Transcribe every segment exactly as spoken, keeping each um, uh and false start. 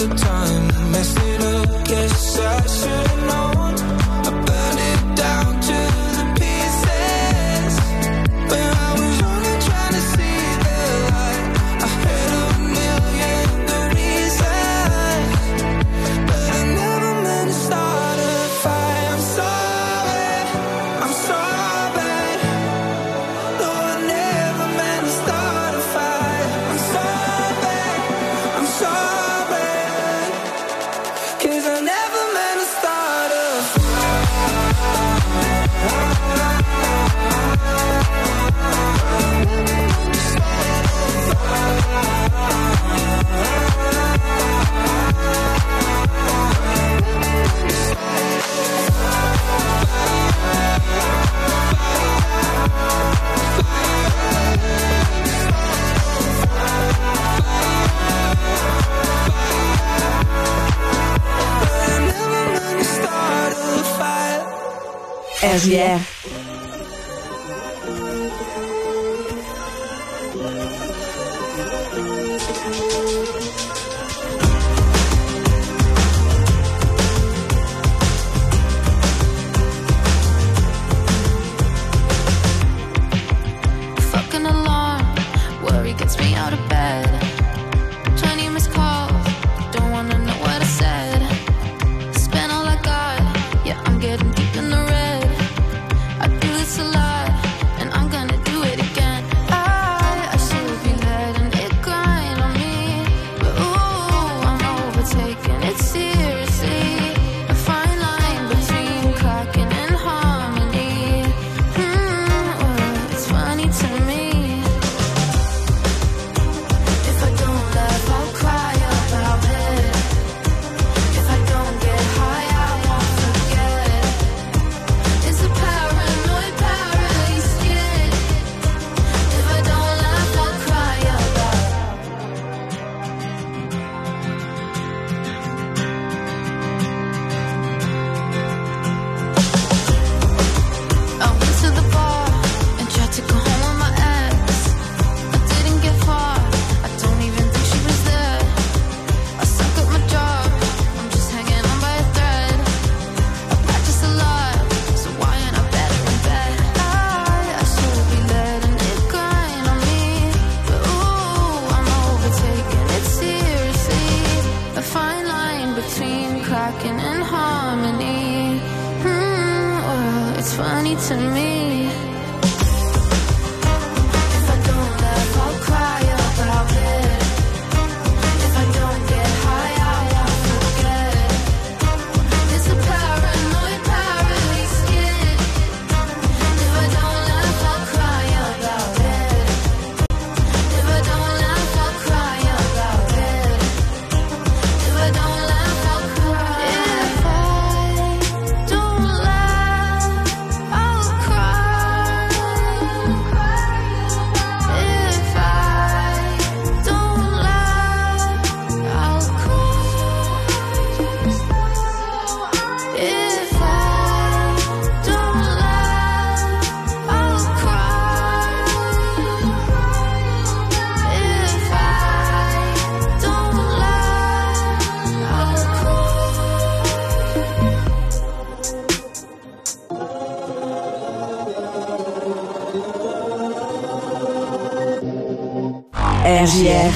the time to mess it up. Guess I should've known. I burned it down to the pieces when I was young and trying to see the light. I had a million good reasons, but I never meant to start a fight. I'm sorry, I'm sorry. No, I never meant to start a fight. I'm sorry, I'm sorry, 'cause I never meant to start a R J R. Fucking alarm, worry gets me out of bed. twenty missed calls, don't wanna know what I said. Spent all I got, yeah, I'm getting deep in the red. I do this a lot, and I'm gonna do it again. I, I should be letting it grind on me, but ooh, I'm overtaking it seriously. A fine line between cracking and harmony. Hmm, well, it's funny to me. If I don't laugh, I'll cry about it. If I don't get high, I won't forget. It's a paranoid, paralyzed skin. If I don't laugh, I'll cry about it. I went to the bar and tried to go home with my ex. I didn't get far, I don't even think she was there. I suck at my job, I'm just hanging on by a thread. I practice a lot, so why ain't I better in bed? I, I should be letting it grind on me, but ooh, I'm overtaking it seriously. A fine line between cracking and harmony. Hmm, well, it's funny to me. If I don't laugh, I'll cry about it. If I don't get high, I won't forget. It's a paranoid, paralyzed skin. If I don't laugh, I'll cry about it. If I don't laugh, I'll cry about it. If I don't laugh, I'll cry. If I don't laugh, I'll cry. If I don't laugh, I'll cry. If I don't laugh, I'll cry. If I don't laugh, I'll R J R.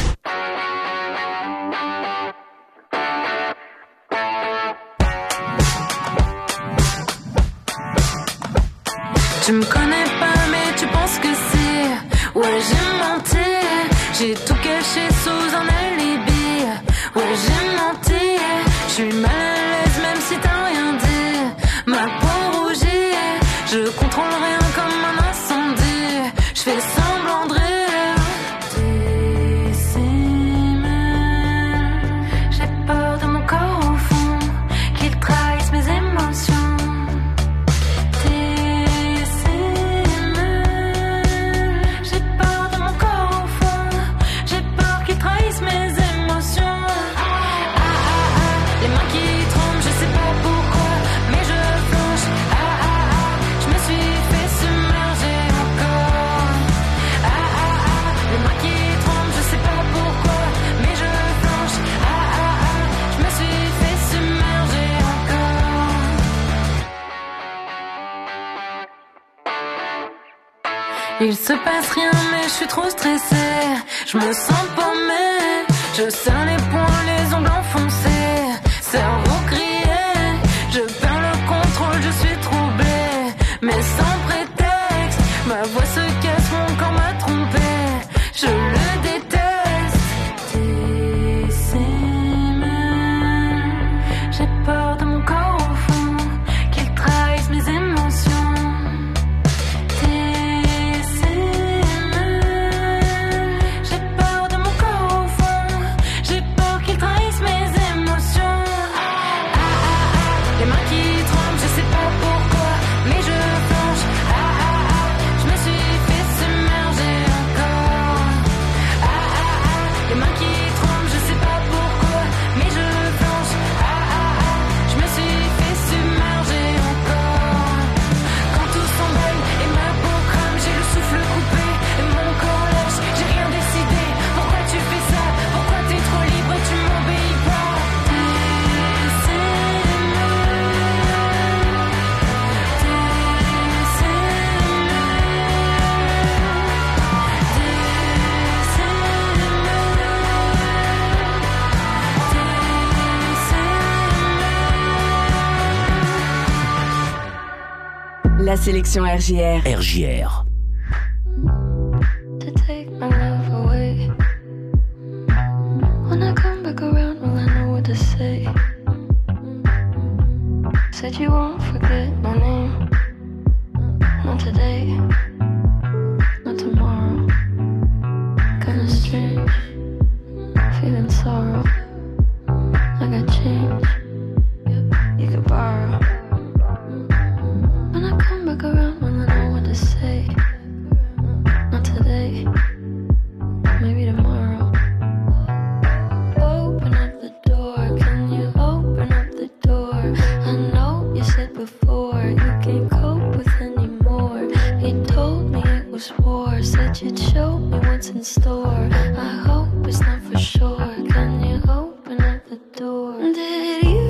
Tu me connais pas mais tu penses que c'est. Ouais, j'ai menti, j'ai tout caché sous un alibi. Ouais, j'ai menti, je suis mal à l'aise même si t'as rien dit. Ma peau rougit, je contrôle rien comme un incendie. Je fais semblant de rire. Dissimule. J'ai peur de mon corps au fond, qu'il trahisse mes émotions. Dissimule. J'ai peur de mon corps au fond, Il se passe rien mais je suis trop stressée. Je me sens paumée. Je serre les poings, les ongles enfoncés. Cerveau grillé. Je perds le contrôle, je suis troublée. Mais sans prétexte. Ma voix se casse, mon corps m'a trompée. Je le déteste. T'aimer. J'ai peur de mon corps au fond. Qu'il trahisse mes émotions. La sélection R J R. R J R. To take my love away. When I come back around, will I know what to say? Said you won't forget my name. Not today, not tomorrow. Kinda strange, feeling sorrow. I got change, you could borrow. When I come back around, will I know what to say? Not today, maybe tomorrow. Open up the door, can you open up the door? I know you said before you can't cope with anymore. You told me it was war, said you'd show me what's in store. I hope it's not for sure, can you open up the door? Did you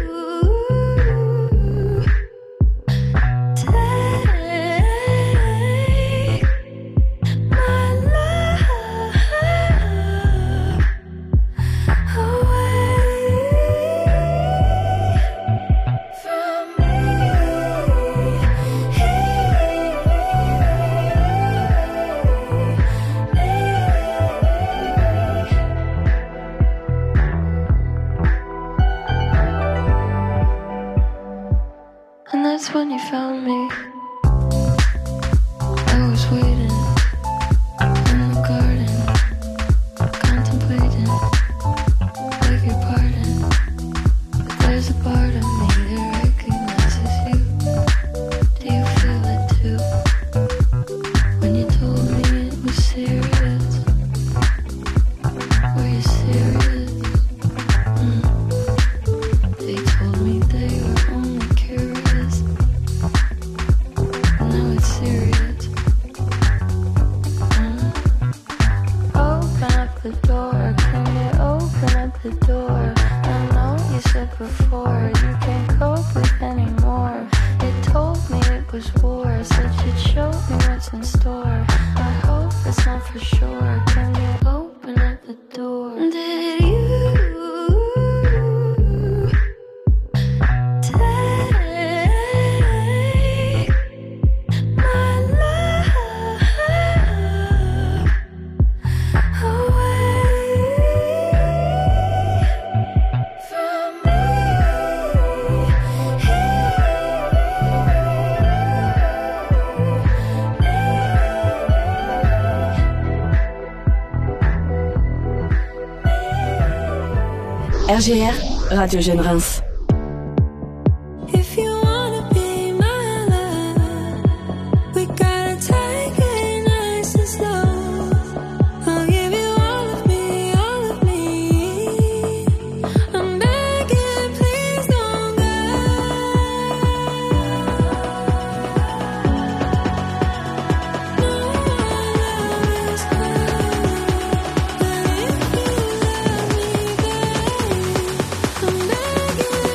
when you found me, I was waiting in the garden, contemplating, beg your pardon, but there's a part of me that recognizes you. Do you feel it too? When you told me it was serious, were you serious? Mm. They told me they were only curious. Now it's serious. Mm. Open up the door, can you open up the door? I know you said before you can't cope with anymore. You told me it was war, said you'd show me what's in store. I hope it's not for sure, can you open up the door? Did you R J R, Radio Jeune Reims. I'm begging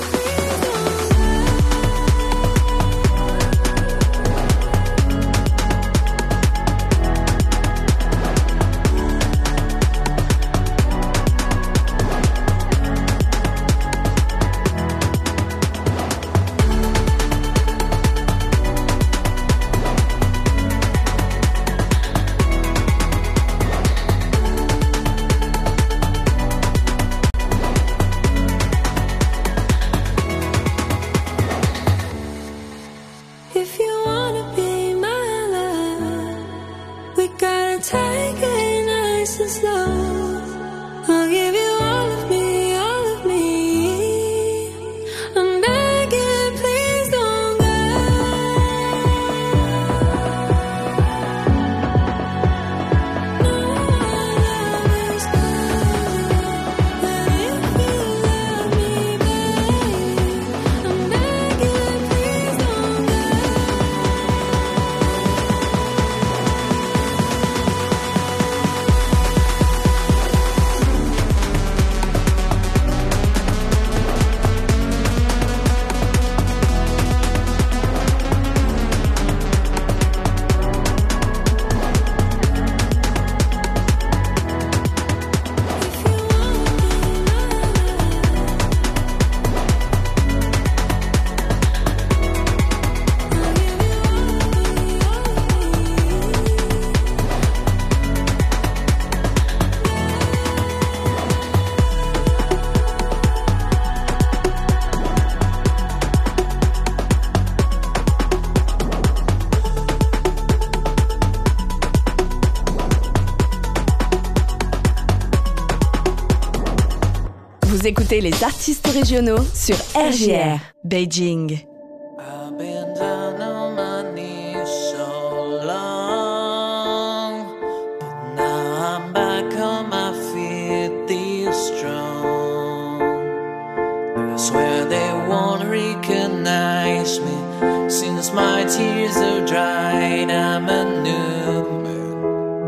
Vous écoutez les artistes régionaux sur R J R. Beijing. I've been down on my knees so long, but now I'm back on my feet, this strong. I swear they won't recognize me, since my tears are dried, I'm a new man.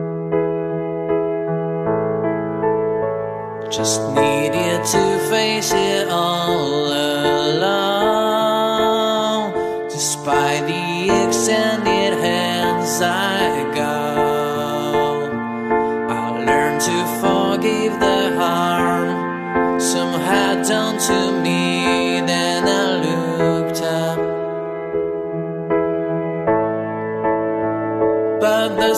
Just needed to face it all alone, despite the extended hands I go. I learned to forgive the harm some had done to me. Then I looked up, but the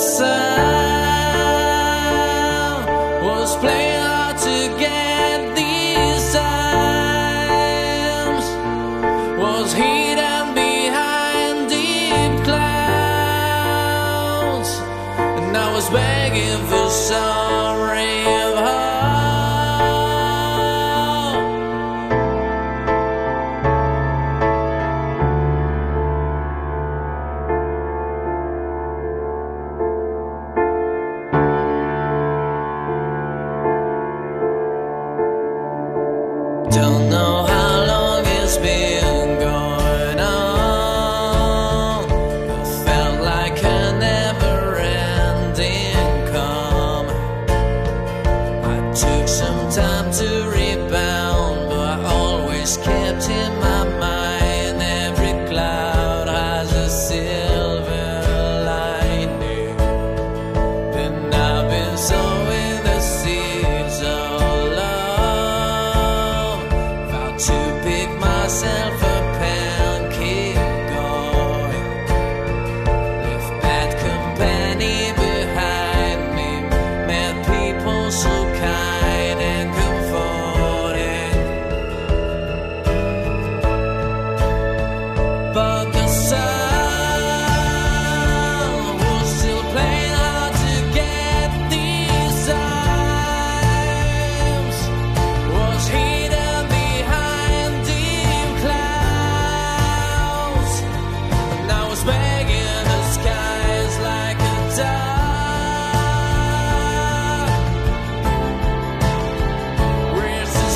sun was playing hard to get these times, was hidden behind deep clouds, and I was begging for some ray of hope. Don't know how long it's been going on. It felt like a never-ending calm. I took some time to rebound, but I always kept in my mind every cloud has a silver lining. Then I've been sowing the seeds of love, vowed to pick myself up and keep going. Left bad company behind me, met people so kind and comforting. But the sun was still playing hard to get these times, was hidden behind deep clouds, and I was begging the skies like a dove. Where's the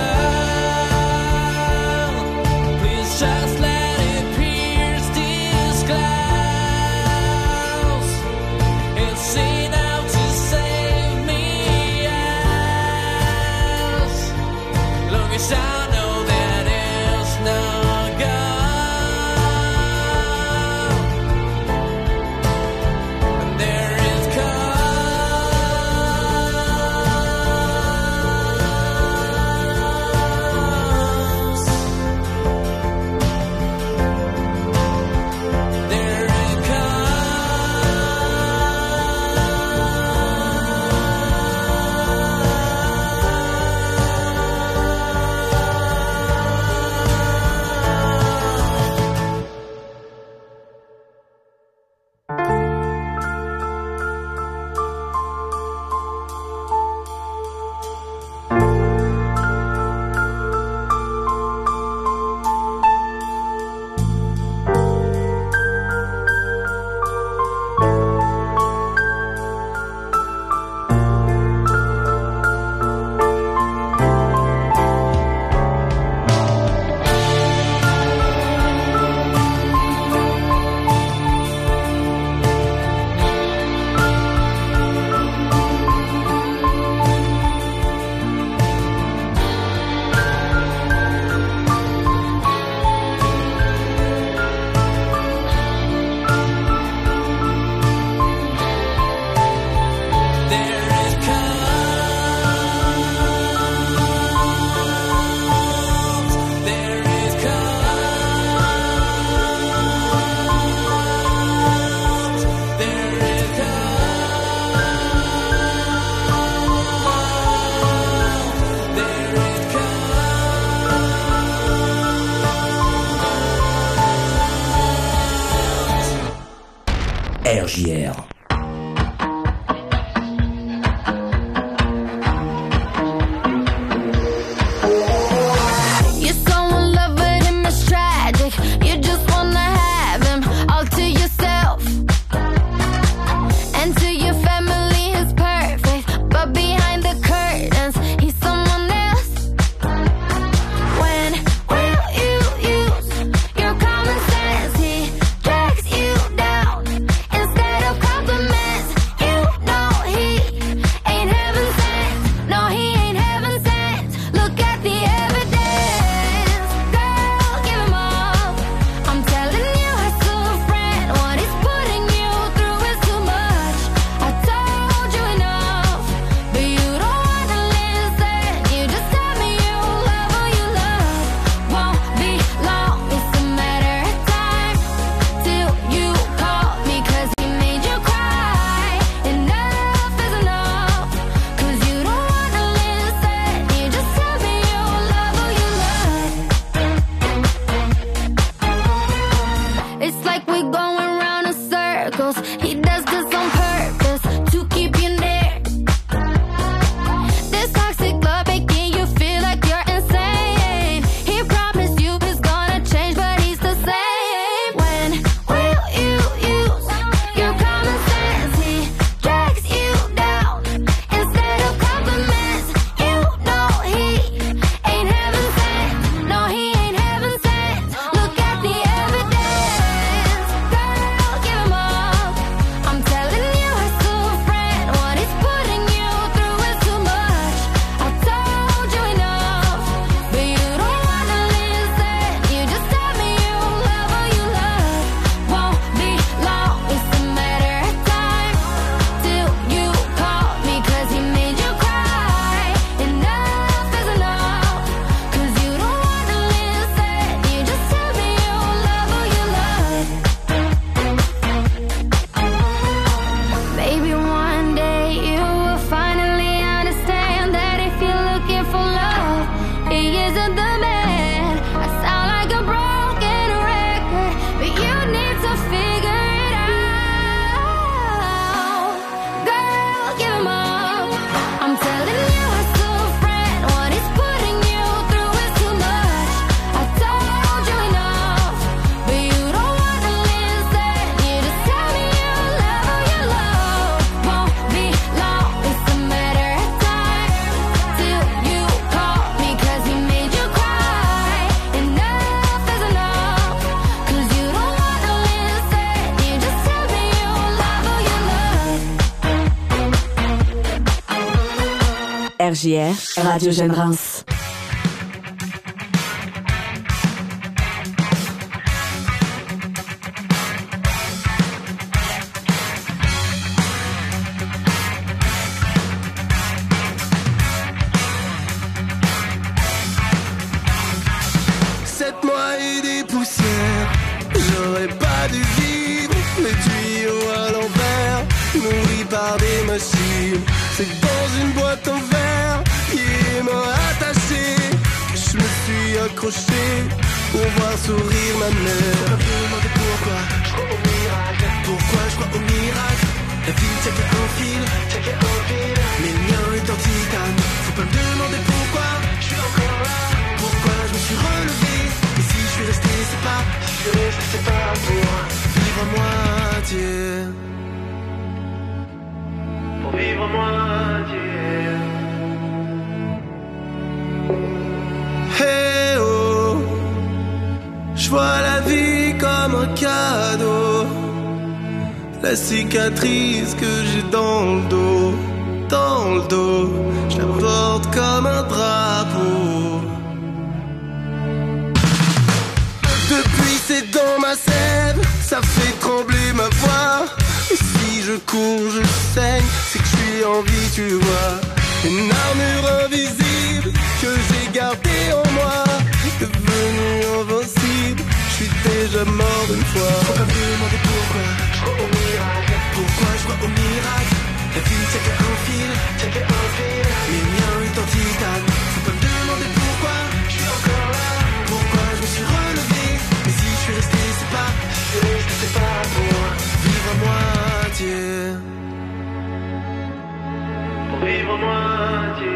sun? Please just let it pierce these clouds. It's enough to save me, yes. Long as I know that it's not gone, and there is cause. There is R J R. J R, Radio Jeune Reims. Sept mois et des poussières, j'aurais pas dû vivre. Les tuyaux à l'envers, nourris par des machines. C'est dans une boîte en verre qui m'a attaché que je me suis accroché pour voir sourire ma mère. Faut pas me demander pourquoi je crois au miracle. Pourquoi je crois au miracle. La vie tient qu'à un fil, tient qu'à un fil. Mais le mien est en titane. Faut pas me demander pourquoi je suis encore là. Pourquoi je me suis relevé. Et si je suis resté, c'est pas, si je suis resté, c'est pas pour vivre à moitié. Pour vivre à moitié. Hey oh, je vois la vie comme un cadeau. La cicatrice que j'ai dans le dos, dans le dos, je la porte comme un drapeau. Depuis c'est dans ma sève, ça fait trembler ma voix. Et si je cours, je saigne, c'est que je suis en vie, tu vois. Une armure invisible que j'ai gardée en moi, devenue invincible, je suis déjà mort une fois. Faut pas me demander pourquoi je crois au miracle. Pourquoi je crois au miracle. La vie tient qu'à un fil, tient qu'à un fil. Mais le mien est en titane. Faut pas me demander pourquoi je suis encore là. Pourquoi je me suis relevé. Mais si je suis resté, c'est pas, si je suis resté, c'est pas pour vivre à moitié. Pour vivre à moitié.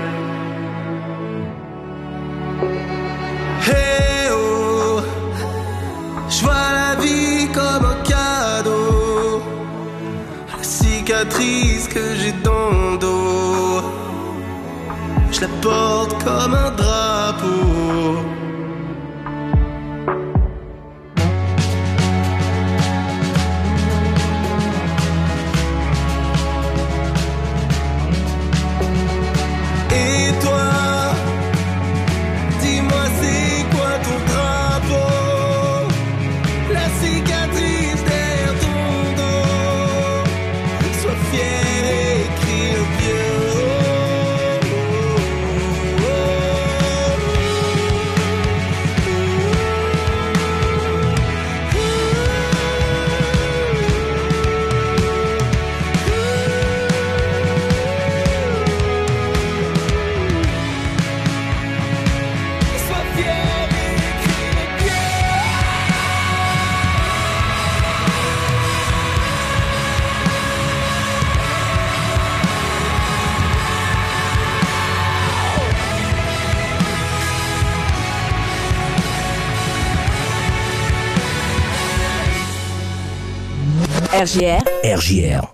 Hey oh, je vois la vie comme un cadeau. La cicatrice que j'ai dans le dos, je la porte comme un drapeau. Et toi, dis-moi c'est quoi ton drapeau. La cicatrice derrière ton dos. Sois fier et crie le bien R J R. R J R.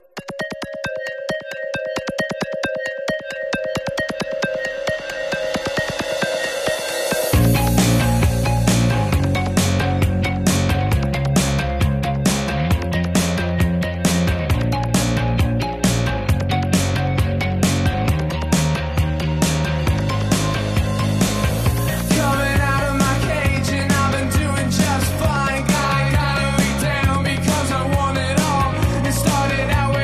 Started out with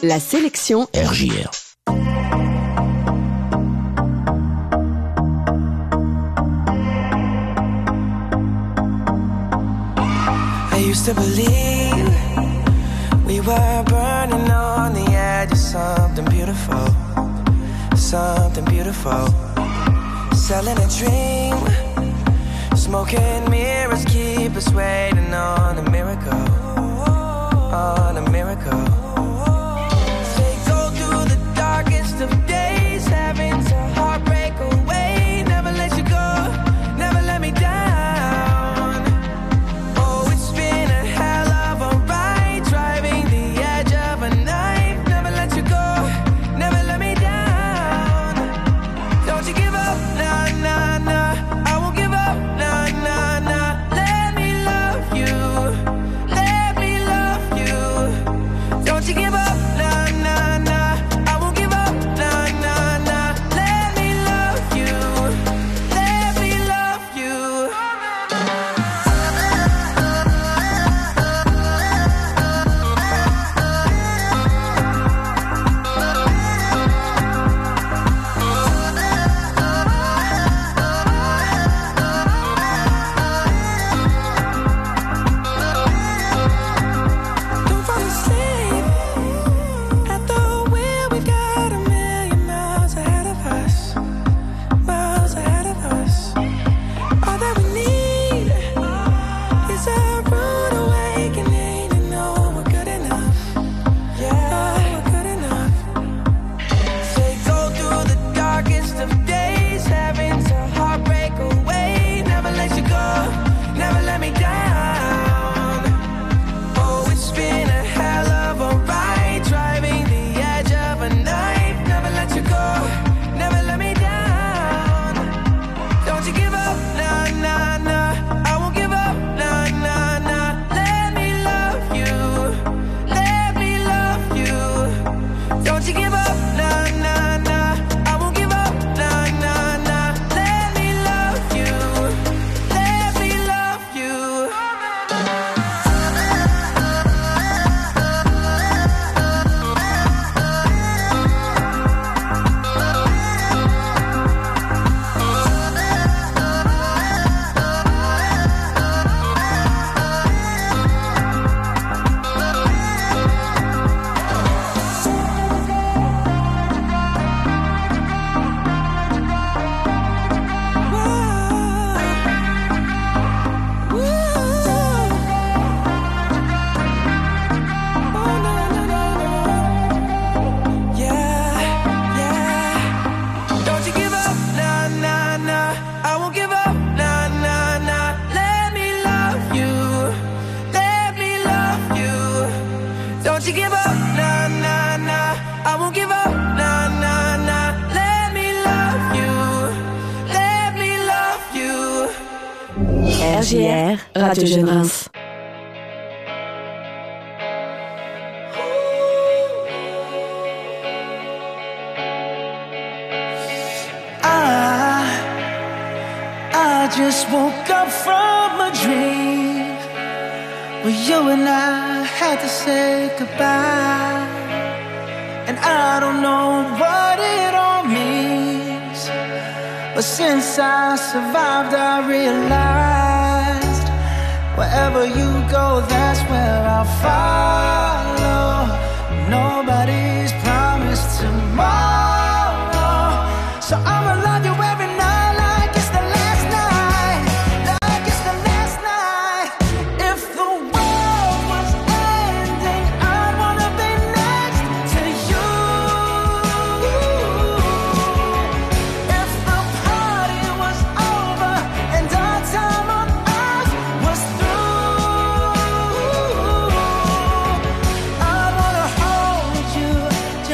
La sélection R J R. I used to believe we were burning on the edge of something beautiful, something beautiful. Selling a dream, smoking mirrors keep us waiting on a miracle, on a miracle. They go through the darkest of days, having to heartbreak away. Never let you go, never let me down. Oh, it's been a hell of a ride, driving the edge of a knife. Never let you go, never let me down. Don't you give up, nah, nah, nah. I won't give up, nah, nah, nah. Let me love you, let me love you. Don't you give up, nah, nah, nah. I won't give up, nah, nah, nah. Let me love you, let me love you. Don't fall asleep at the wheel. We got a million miles ahead of us, miles ahead of us. All that we need is a rude awakening to know we're good enough. Yeah, we're good enough. They go through the darkest of days, having to heartbreak away. Never let you go, never let me down. Oh, it's been a hell of a ride, driving the edge of a knife. Never let you go, never let me down. Don't you give up, nah, nah, nah. I won't give up, nah, nah, nah. Let me love you, let me love you. Don't you give up, nah, nah, nah. I won't give up, nah, nah, nah. Let me love you, let me love you. Don't you give up, nah, nah, nah. I won't give up, nah, nah, nah. Let me love you, let me love you. R J R, Radio Jeune Reims. I, I just woke up from a dream where you and I had to say goodbye. And I don't know what it all means, but since I survived I realized wherever you go, that's where I'll follow. Nobody's promised tomorrow, so I'ma love you every night like it's the last night, like it's the last night. If the world was ending, I'd wanna be next to you. If the party was over and our time on earth was through, I'd wanna hold you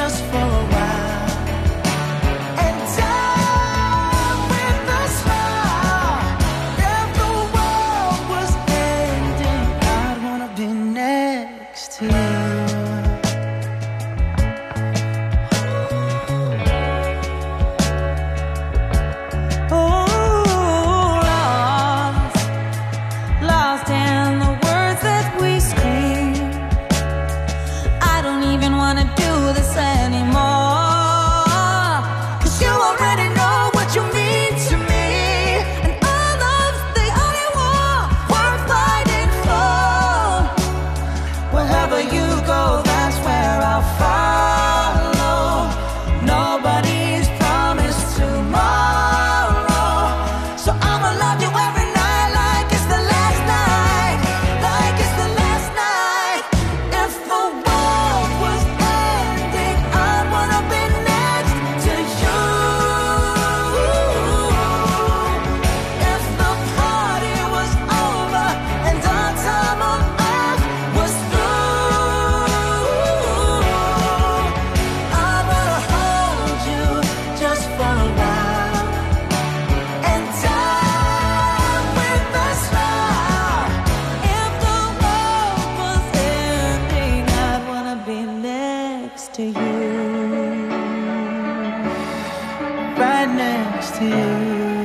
next to you.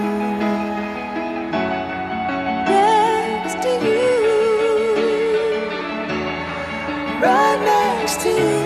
Next to you. Right next to you.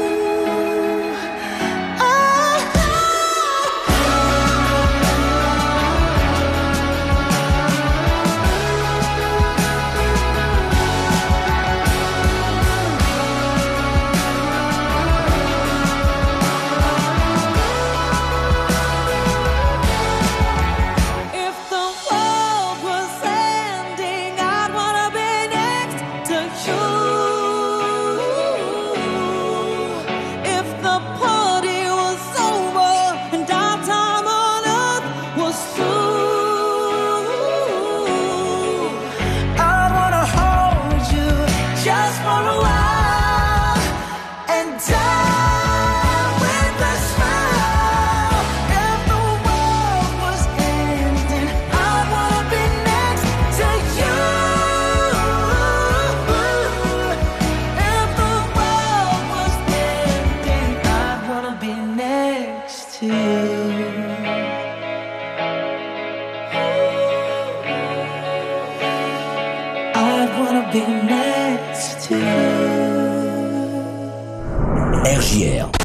R J R.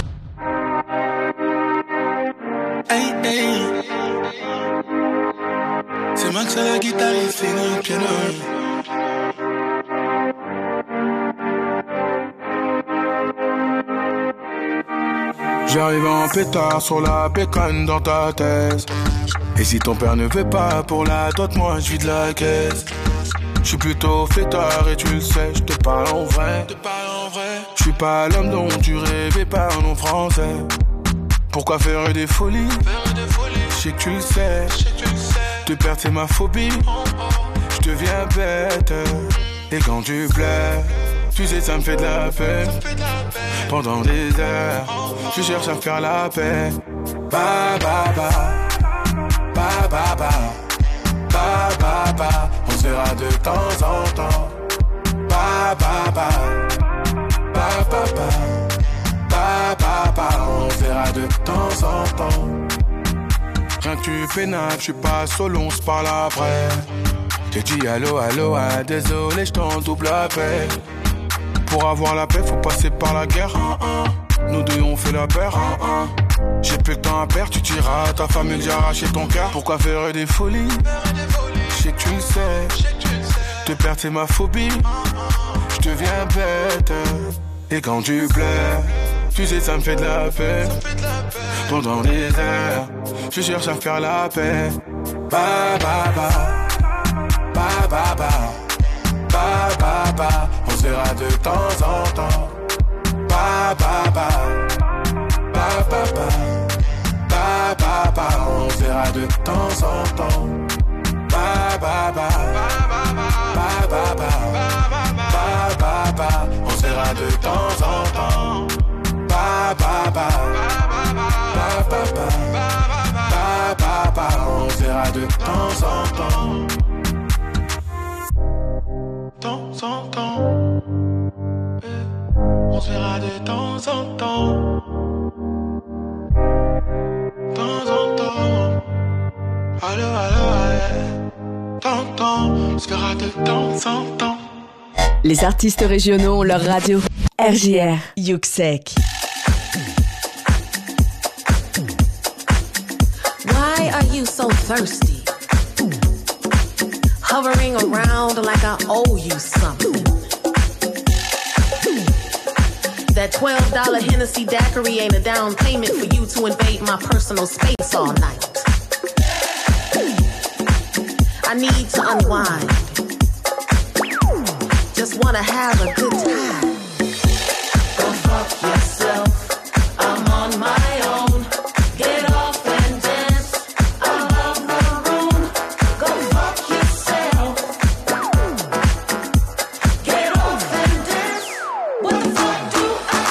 Hey, hey. C'est Max à la guitare et c'est le piano. J'arrive en pétard sur la bécane dans ta thèse. Et si ton père ne veut pas pour la dot, moi je vide la caisse. J'suis plutôt fêtard et tu le sais, j'te parle en vrai. J'suis pas l'homme dont tu rêvais, parlons français. Pourquoi faire des folies? J'sais que tu le sais. Te perdre c'est ma phobie. J'deviens bête. Et quand tu plais, tu sais ça me fait de la peine. Pendant des heures, je cherche à me faire la paix. Ba ba ba, ba ba ba, ba ba ba. On se verra de temps en temps. Ba ba ba, ba ba ba, ba ba ba. On se verra de temps en temps. Rien que tu pénates, je suis pas solo, on se parle après. J'ai dit allô, allô, ah, désolé, je t'en double appel. Pour avoir la paix, faut passer par la guerre. Nous deux, on fait la paire. J'ai plus le temps à perdre, tu diras à ta famille, j'ai arraché ton cœur. Pourquoi faire des folies? Je sais que tu le sais. Te perdre, c'est ma phobie. Je deviens bête. Et quand tu plais, tu sais, ça me fait de la peine. Pendant des heures, je cherche à faire la paix. Ba ba ba, ba ba ba, ba ba ba. On se verra de temps en temps. Ba ba ba, ba ba ba, ba ba ba. On se verra de temps en temps. Ba ba ba, ba ba ba, ba ba ba. On se verra de temps en temps. Ba ba ba, ba ba ba, ba ba ba. On se verra de temps en temps. Temps en temps. On se verra de temps en temps. Temps en temps. Allô, allô, allô. Temps, temps. On se verra de temps en temps. Les artistes régionaux ont leur radio. R J R, Yuxek. Why are you so thirsty? Hovering around like I owe you something. That twelve dollar Hennessy daiquiri ain't a down payment for you to invade my personal space all night. I need to unwind. Just wanna have a good time. Go fuck yourself. I'm on my own. Get off and dance above the room. Go fuck yourself. Get off and dance. What the fuck do I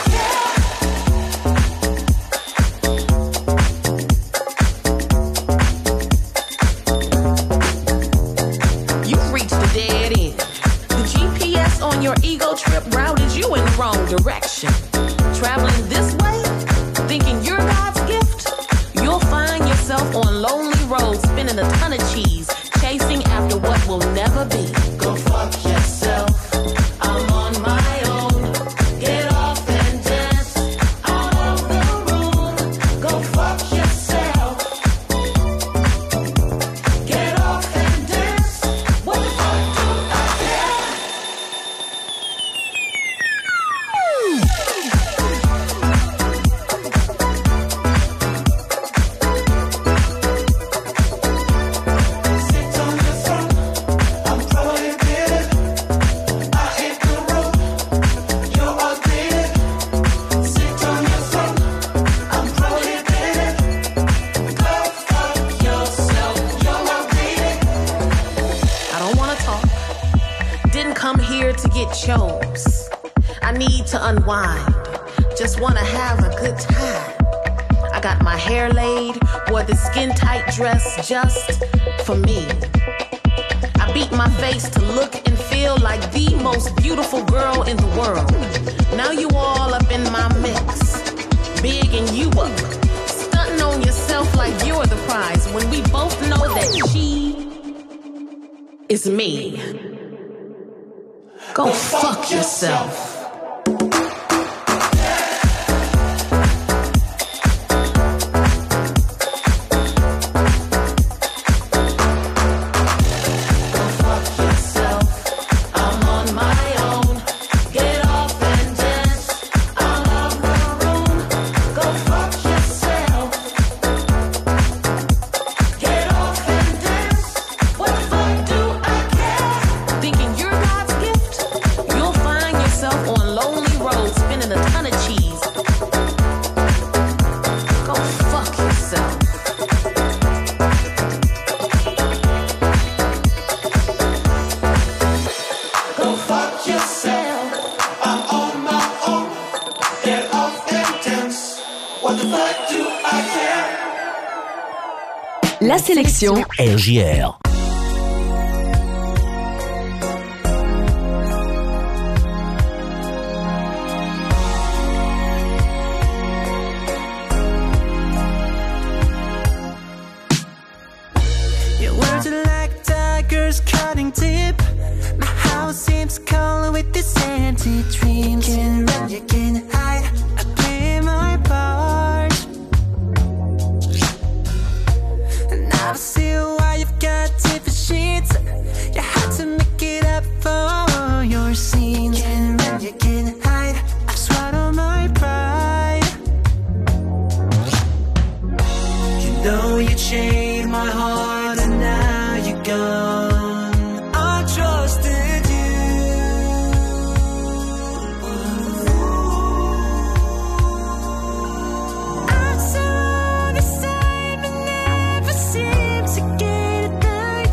care? You've reached the dead end. The G P S on your ego trip routed you in the wrong direction. Traveling this way, thinking you're God's gift, you'll find yourself on on lonely roads, spinning a ton of cheese, chasing after what will never be. Go fuck yourself. I'm on my own. Get off and dance out of the room. Go fuck yourself. Get off and dance. What the fuck do I care? Sit on your throne. I'm prohibited. I hit the road. You're outdated. Sit on your throne. I'm prohibited. Go fuck yourself. You're outdated. I don't wanna talk. Didn't come here to get chose. I need to unwind. Just wanna have a good time. I got my hair laid, wore the skin tight dress just for me. I beat my face to look and feel like the most beautiful girl in the world. Now you all up in my mix, bigging you up, stunting on yourself like you're the prize when we both know that she is me. Go fuck yourself. Go fuck yourself. I'm on my own. Get off and dance out of the room. Go fuck yourself. Get off and dance. What the fuck do I care? Thinking you're God's gift, you'll find yourself on lonely roads spinning a ton of cheese. Go fuck yourself. Go fuck yourself. I'm on my own. Get off and dance. What the fuck do I care? La sélection R J R. Your words are like a tiger's cutting tip. My house seems cold with this empty dream. Can't run, you can't hide. I play my part. And I see why you've got different sheets. You had to make it up for your scene. Can't run, you can't hide. I swallow my pride. You know you changed my heart and now you're gone. I trusted you. I'm so beside but never seem to get it right.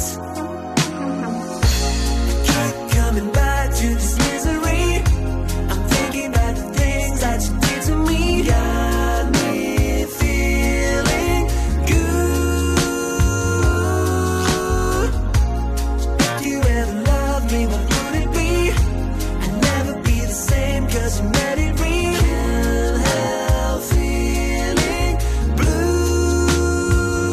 Keep coming back to this misery. I'm thinking about the things that you did to me. Got me feeling good. If you ever loved me, what would it be? I'd never be the same cause you made it real. Can't help feeling blue.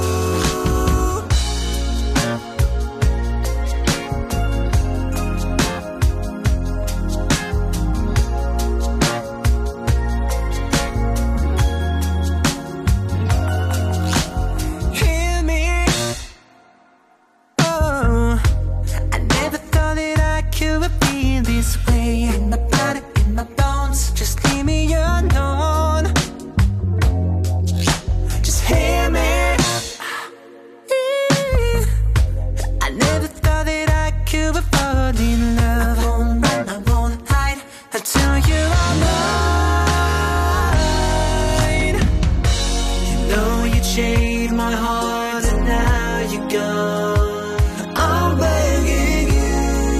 Hear me. Oh, I never thought that I could be this way. In my body, in my bones, just leave me alone. Just hear me. I never thought that I could fall in love. I won't run, I won't hide until you are mine. You know you changed my heart and now you're gone. I'm begging you.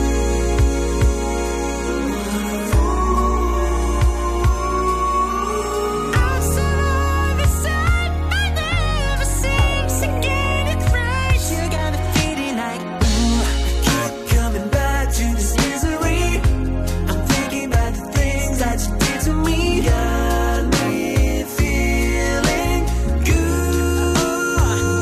I'm so beside, I never seem to get it right. You got me feeling like ooh. Keep coming back to this misery. I'm thinking about the things that you did to me. Got me feeling good.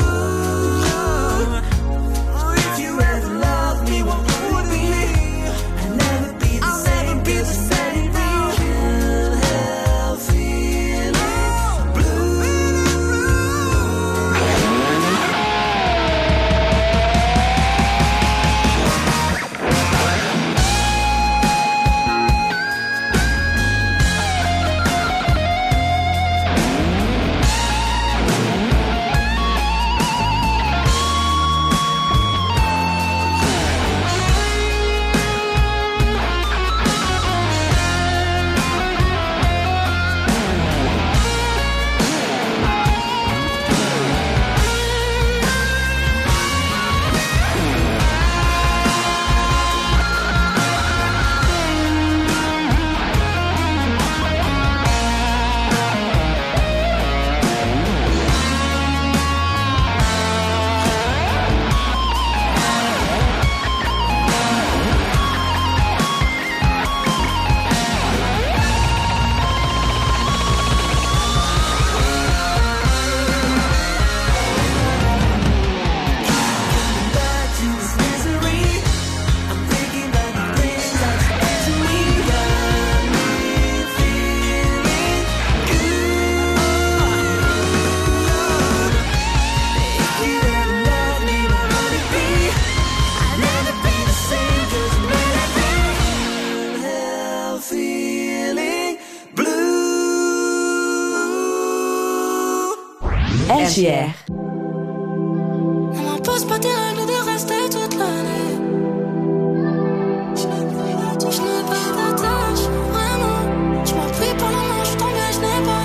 R J R. On m'impose pas tes règles de rester toute l'année. Je n'ai pas d'attache, vraiment. Je m'en prie par la main, je tombais, je n'ai pas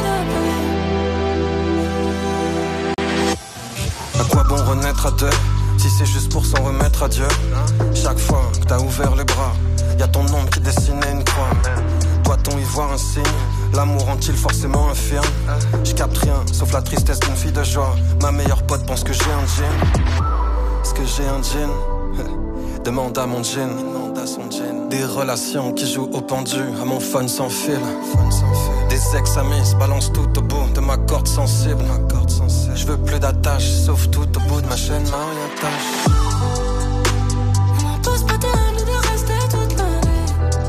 de paix. À quoi bon renaître à deux si c'est juste pour s'en remettre à Dieu? Chaque fois que t'as ouvert les bras, y'a ton ombre qui dessinait une croix. Doit-on y voir un signe? L'amour rend-il forcément infirme? J'capte rien, sauf la tristesse d'une fille de joie. Ma meilleure pote pense que j'ai un jean. Est-ce que j'ai un jean? Demande à mon jean. Des relations qui jouent au pendu, à mon fun sans fil. Des ex-amis se balancent tout au bout de ma corde sensible. Je veux plus d'attache, sauf tout au bout de ma chaîne mariage. On m'impose pas tes règles de rester toute l'année.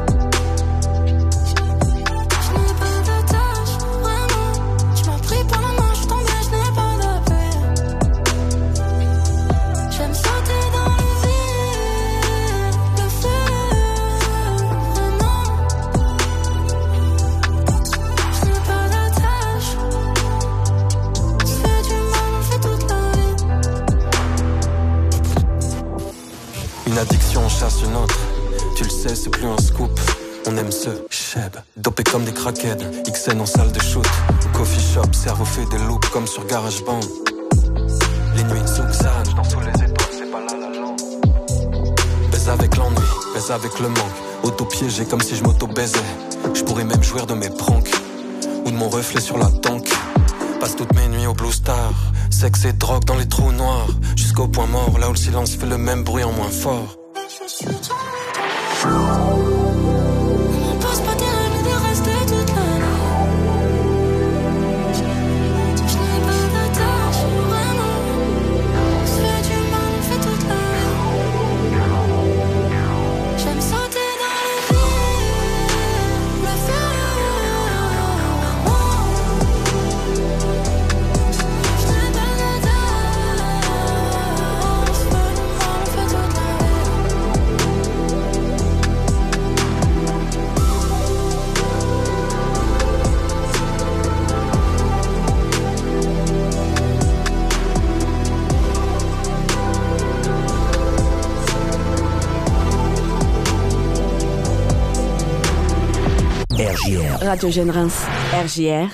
Je n'ai pas d'attache, vraiment. Je m'en prie par la main, je tombais, je n'ai pas de paix. J'aime sauter dans le vide, le feu, vraiment. Je n'ai pas d'attache. On se fait du mal, on le fait toute la vie. Une addiction chasse une autre. Tu le sais, c'est plus un scoop. On aime ce cheb, dopé comme des crackheads. X N en salle de shoot. Au coffee shop, cerveau fait des loops comme sur GarageBand. Les nuits de Souxane, dans sous les étoiles, c'est pas la la land. Baise avec l'ennui, baise avec le manque. Auto-piégé comme si je m'auto-baisais. Je pourrais même jouir de mes pranks ou de mon reflet sur la tank. Passe toutes mes nuits au Blue Star. Sexe et drogue dans les trous noirs. Jusqu'au point mort, là où le silence fait le même bruit en moins fort. Je suis tombée. On m'impose pas tes règles de rester toute l'année. Je n'ai pas d'attache, vraiment. On se fait du mal, on fait toute la vie. J'aime sauter dans le vide, le feu. Je n'ai pas d'attache. On se fait du mal, on fait toute la vie. R J R. Radio Jeune Reims. R J R.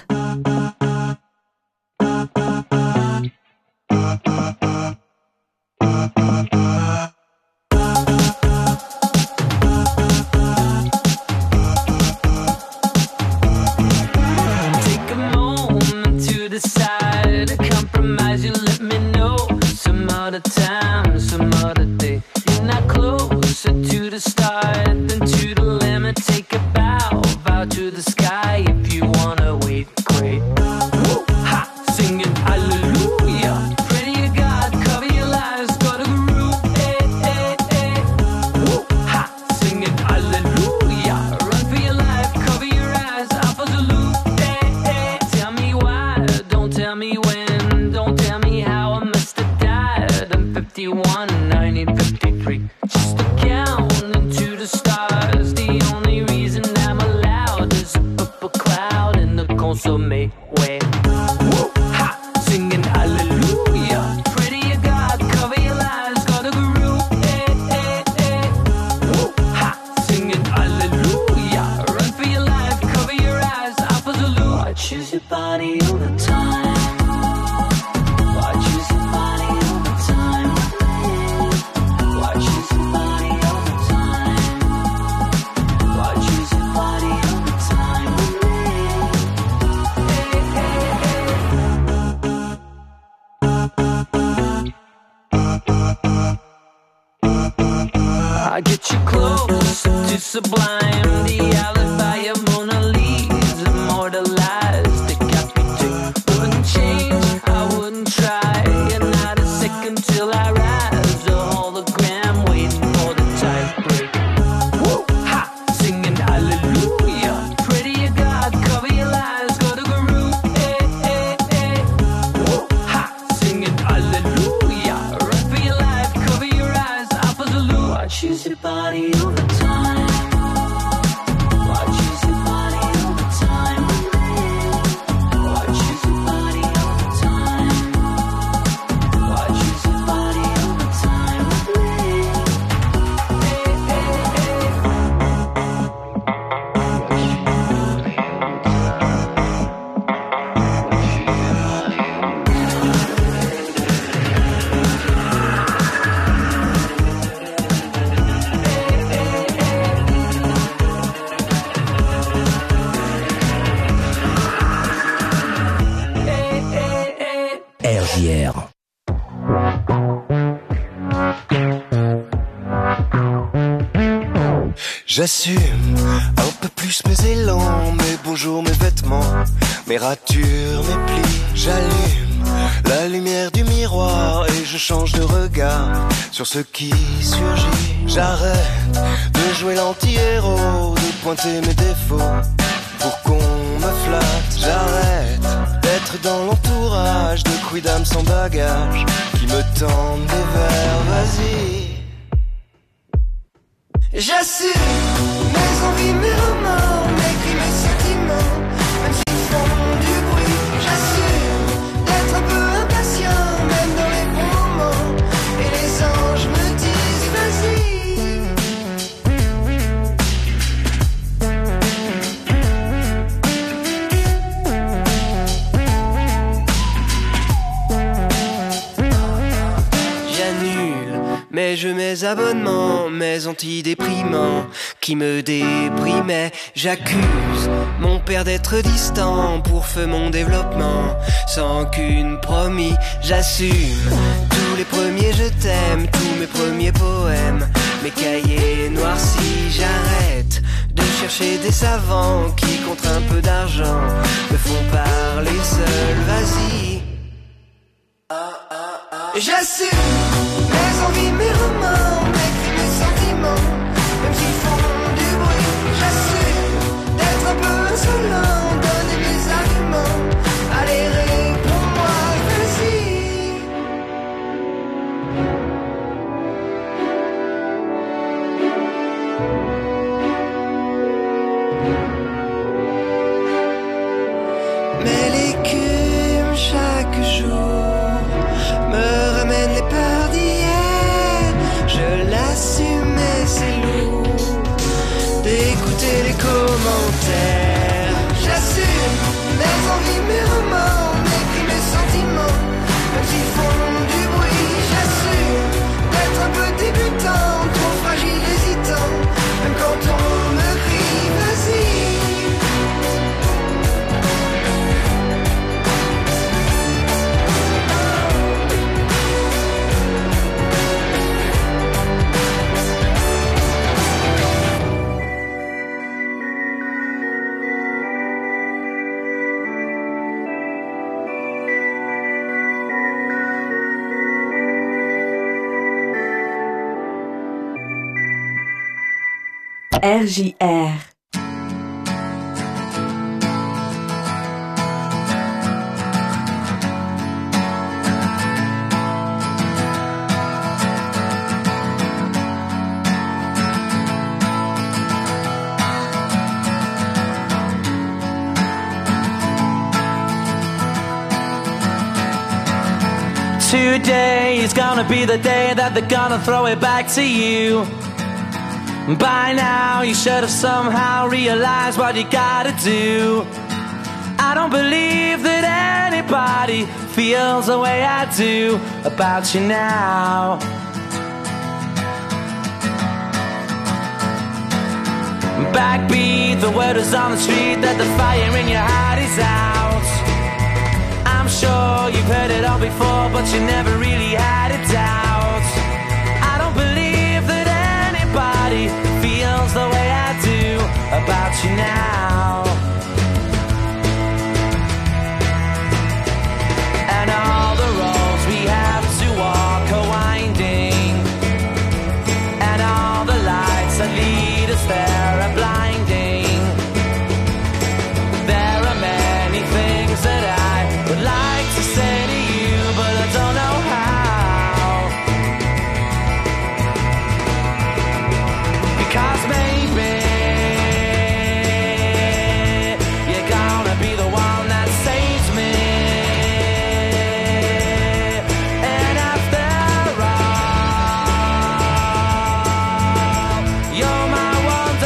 Take a moment to decide. Compromise, you let me know. Some other time, some other day. You're not closer to the start than to the limit. Take a bow, vow to the sky. If you wanna wait, great. Woo! Ha! Singing hallelujah. Pray to God, cover your lies. Go to the roof, eh, eh, eh. Woo! Ha! Singing hallelujah. Run for your life, cover your eyes. Alpha Zulu, eh, eh. Tell me why, don't tell me when. Don't tell me how I must have died. I'm fifty-one, nineteen fifty-three. Just a count into the stars. The only reason I'm allowed is a purple cloud in the consommé way. Woo! Ha! Singing hallelujah. Pray to your God, cover your lies. Go to the roof, eh, eh, eh. Woo! Ha! Singing hallelujah. Run for your life, cover your eyes. Alpha Zulu. I choose your body all the time. I choose your body all the time. I choose your body all the time. I choose your body all the time. Hey, hey, hey. I get you close to sublime. The alibi of Mona Lisa, immortalized, decapitate. Wouldn't change, I wouldn't try. And not a second till I rise. A hologram waiting for the tide break. Woo! Ha! Singing hallelujah. Pray to your God, cover your lies. Go to the roof, eh, eh, eh. Woo! Ha! Singing hallelujah. Run for your life, cover your eyes. Alpha Zulu. I choose your body all the time. I choose your body all the time. I choose your body all the time. J'assume un peu plus mes élans, mes beaux jours, mes vêtements, mes ratures, mes plis. J'allume la lumière du miroir et je change de regard sur ce qui surgit. J'arrête de jouer l'anti-héros, de pointer mes défauts pour qu'on me flatte. J'arrête d'être dans l'entourage de quidam sans bagage qui me tendent des verres. Vas-y. J'assume mes envies, mes remords, mes cris, mes sentiments, même s'ils font du bruit. J'assume d'être un peu impatient, même dans les bons moments. Et les anges me disent vas-y. J'annule mes jeux, mes abonnements, mes antidéprimants qui me déprimaient. J'accuse mon père d'être distant pour feu mon développement, sans qu'une promis. J'assume tous les premiers je t'aime, tous mes premiers poèmes, mes cahiers noircis. J'arrête de chercher des savants qui, contre un peu d'argent, me font parler seul. Vas-y. J'assume mes envies, mes remords, mes cris, mes sentiments, même s'ils font du bruit. J'assume d'être un peu insolent, donner mes arguments. Allez, réponds-moi, vas-y. Mais l'écume chaque jour me ramène les peurs d'hier. Je l'assume et c'est lourd d'écouter les commentaires. J'assume mes envies, mes remords, mes cris, mes sentiments, même s'ils font du bruit. J'assume d'être un peu débutant, trop fragile, hésitant, même quand on me crie vas-y. R J R. Today is gonna be the day that they're gonna throw it back to you. By now you should have somehow realized what you gotta do. I don't believe that anybody feels the way I do about you now. Backbeat, the word is on the street that the fire in your heart is out. I'm sure you've heard it all before, but you never really had a doubt. I don't believe that anybody feels the way I do about you now. And all the roads we have to walk are winding, and all the lights that lead us there are blinding. There are many things that I would like to say to you, but I don't know how. Because maybe you're gonna be the one that saves me. And after all, you're my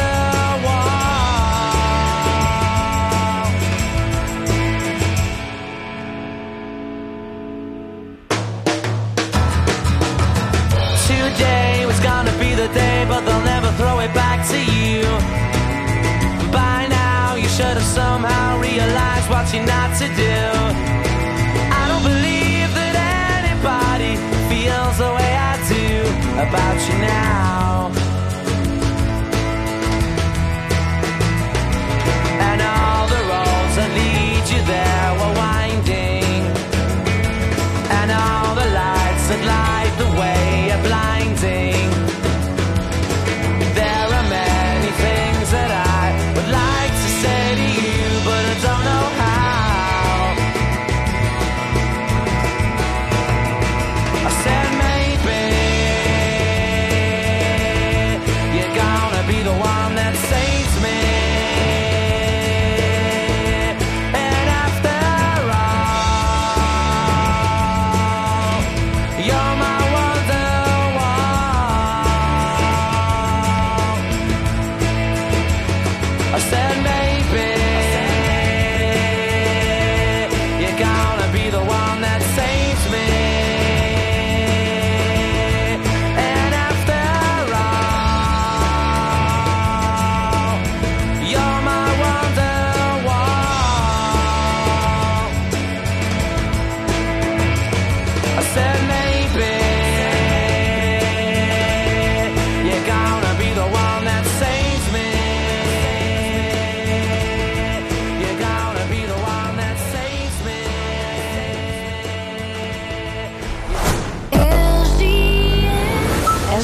Today was gonna be the day, but they'll never throw it back to you. By now you should have somehow realized what you're not to do. I don't believe that anybody feels the way I do about you now.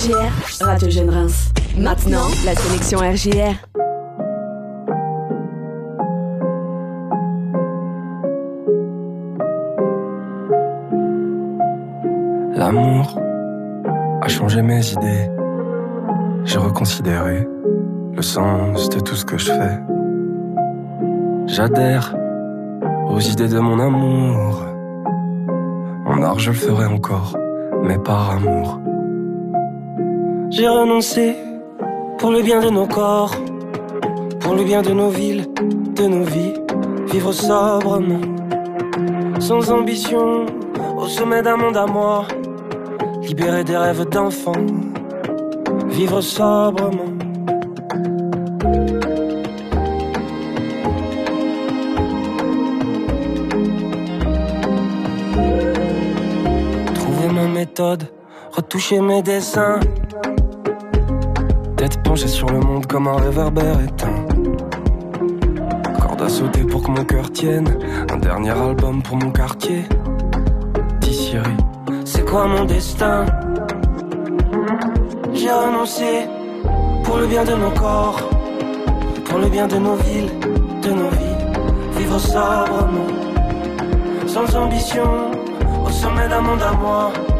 G R, Radio Jeune Reims. Maintenant, la sélection R J R. L'amour a changé mes idées. J'ai reconsidéré le sens de tout ce que je fais. J'adhère aux idées de mon amour. Mon art je le ferai encore, mais par amour. J'ai renoncé pour le bien de nos corps, pour le bien de nos villes, de nos vies. Vivre sobrement, sans ambition, au sommet d'un monde à moi. Libérer des rêves d'enfants, vivre sobrement. Trouver ma méthode, retoucher mes dessins. Tête penchée sur le monde comme un réverbère éteint. Corde à sauter pour que mon cœur tienne. Un dernier album pour mon quartier. Dis Siri, c'est quoi mon destin? J'ai renoncé pour le bien de nos corps, pour le bien de nos villes, de nos vies. Vivre sobrement, sans ambition, au sommet d'un monde à moi.